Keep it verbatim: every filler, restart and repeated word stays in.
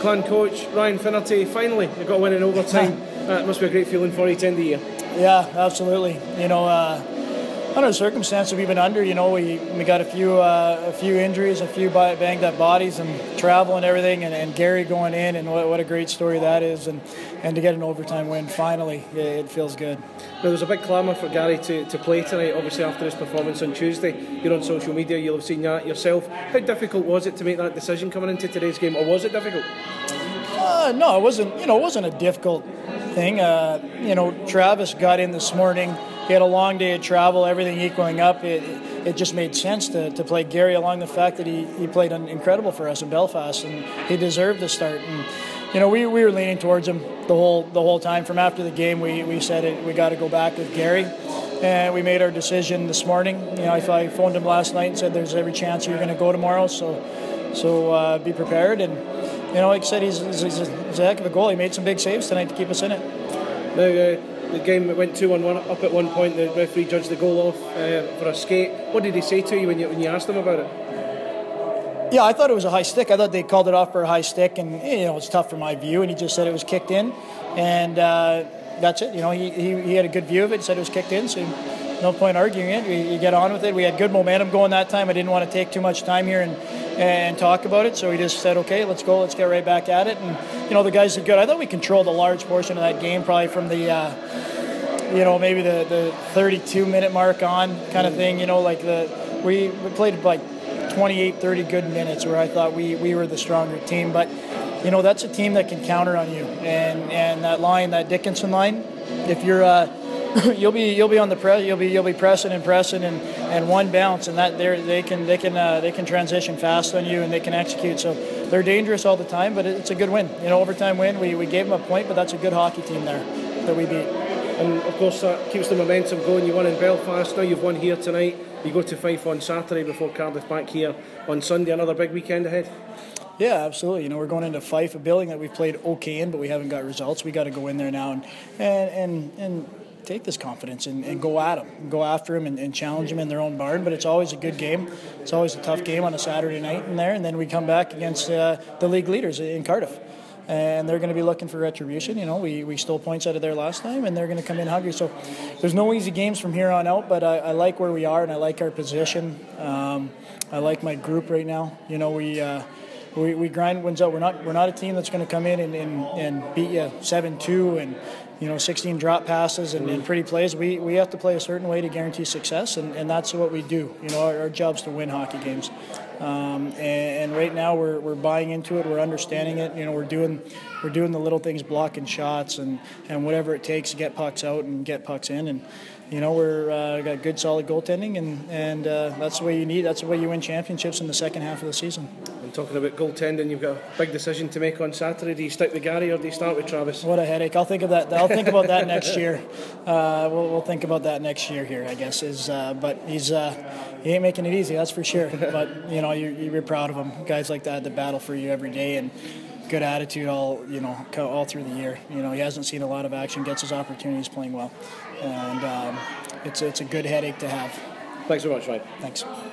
Clan coach Ryan Finnerty, finally you got a win in overtime. That must be a great feeling for you to end the year. Yeah, absolutely. You know, uh, under the circumstances we've been under, you know, we we got a few uh, a few injuries, a few banged up bodies, and travel and everything, and, and Gary going in, and what, what a great story that is, and and to get an overtime win finally, it, it feels good. Now, there's a big clamour for Gary to, to play tonight, obviously after his performance on Tuesday. You're on social media, you'll have seen that yourself. How difficult was it to make that decision coming into today's game, or was it difficult? Uh, no, it wasn't. You know, it wasn't a difficult thing. Uh, you know, Travis got in this morning. He had a long day of travel, everything equaling up. It, it just made sense to, to play Gary along the fact that he, he played incredible for us in Belfast, and he deserved the start. And you know, we, we were leaning towards him the whole the whole time. From after the game, we, we said it, we got to go back with Gary, and we made our decision this morning. You know, I, I phoned him last night and said there's every chance you're going to go tomorrow, so so uh, be prepared. And you know, like I said, he's, he's, he's, a, he's a heck of a goal. He made some big saves tonight to keep us in it. Now, uh, the game went two one up at one point. The referee judged the goal off uh, for a skate. What did he say to you when you when you asked him about it? Yeah, I thought it was a high stick. I thought they called it off for a high stick, and you know, it's tough from my view. And he just said it was kicked in, and uh, that's it. You know, he, he he had a good view of it. He said it was kicked in, so no point arguing it. We, you get on with it. We had good momentum going that time. I didn't want to take too much time here and and talk about it, so we just said, okay, let's go. Let's get right back at it. And you know, the guys did good. I thought we controlled a large portion of that game, probably from the. Uh, you know, maybe the, the thirty-two minute mark on kind of thing. You know, like the we, we played like twenty-eight, thirty good minutes where I thought we, we were the stronger team. But, you know, that's a team that can counter on you. And and that line, that Dickinson line, if you're uh, you'll be you'll be on the press, you'll be you'll be pressing and pressing and, and one bounce, and that they they can they can uh, they can transition fast on you, and they can execute. So they're dangerous all the time, but it's a good win. You know, overtime win. We we gave them a point, but that's a good hockey team there that we beat. And of course that keeps the momentum going. You won in Belfast, now you've won here tonight. You go to Fife on Saturday before Cardiff back here on Sunday. Another big weekend ahead. Yeah, absolutely. You know, we're going into Fife, a building that we've played okay in, but we haven't got results. We got to go in there now and and and, and take this confidence and, and go at them, go after them and, and challenge them in their own barn. But it's always a good game. It's always a tough game on a Saturday night in there, and then we come back against uh, the league leaders in Cardiff. And they're going to be looking for retribution. You know, we, we stole points out of there last time, and they're going to come in hungry. So there's no easy games from here on out, but I, I like where we are, and I like our position. Um, I like my group right now. You know, we uh, we, we grind wins out. We're not we're not a team that's going to come in and, and, and beat you seven two and, you know, sixteen drop passes and, and pretty plays. We we have to play a certain way to guarantee success, and, and that's what we do. You know, our, our job's to win hockey games. Um, and, and right now we're we're buying into it. We're understanding it. You know, we're doing we're doing the little things, blocking shots and, and whatever it takes to get pucks out and get pucks in. And you know, we're uh, got good, solid goaltending, and and uh, that's the way you need. That's the way you win championships in the second half of the season. And talking about goaltending, you've got a big decision to make on Saturday. Do you stick with Gary or do you start with Travis? What a headache! I'll think of that. I'll think about that next year. Uh, we'll, we'll think about that next year here, I guess. Is uh, but he's uh, he ain't making it easy, that's for sure. But you know, you're, you're proud of him. Guys like that that battle for you every day and good attitude all you know all through the year. You know, he hasn't seen a lot of action, gets his opportunities, playing well, and um, it's it's a good headache to have. Thanks so much, Ryan. Thanks.